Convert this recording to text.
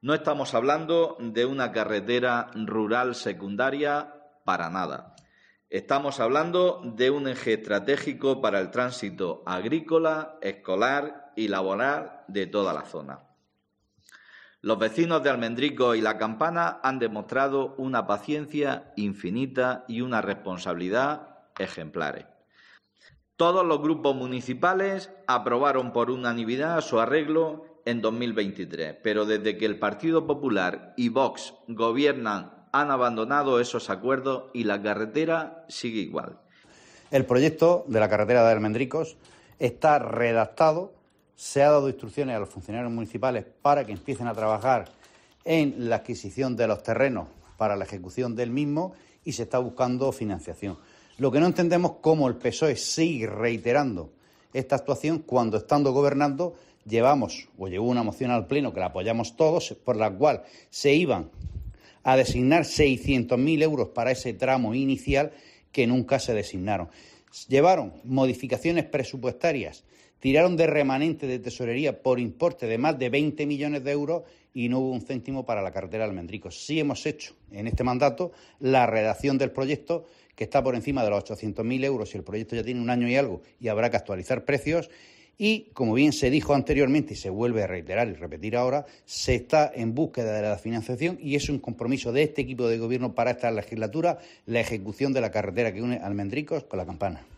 No estamos hablando de una carretera rural secundaria para nada. Estamos hablando de un eje estratégico para el tránsito agrícola, escolar y laboral de toda la zona. Los vecinos de Almendricos y La Campana han demostrado una paciencia infinita y una responsabilidad ejemplares. Todos los grupos municipales aprobaron por unanimidad su arreglo en 2023, pero desde que el Partido Popular y Vox gobiernan han abandonado esos acuerdos y la carretera sigue igual. El proyecto de la carretera de Almendricos está redactado, se ha dado instrucciones a los funcionarios municipales para que empiecen a trabajar en la adquisición de los terrenos para la ejecución del mismo y se está buscando financiación. Lo que no entendemos es cómo el PSOE sigue reiterando esta actuación cuando, estando gobernando, llevó una moción al Pleno que la apoyamos todos, por la cual se iban a designar 600.000 euros para ese tramo inicial que nunca se designaron. Llevaron modificaciones presupuestarias, tiraron de remanente de tesorería por importe de más de 20 millones de euros y no hubo un céntimo para la carretera de Almendricos. Sí hemos hecho en este mandato la redacción del proyecto, que está por encima de los 800.000 euros y el proyecto ya tiene un año y algo y habrá que actualizar precios. Y, como bien se dijo anteriormente y se vuelve a reiterar y repetir ahora, se está en búsqueda de la financiación y es un compromiso de este equipo de gobierno para esta legislatura la ejecución de la carretera que une Almendricos con La Campana.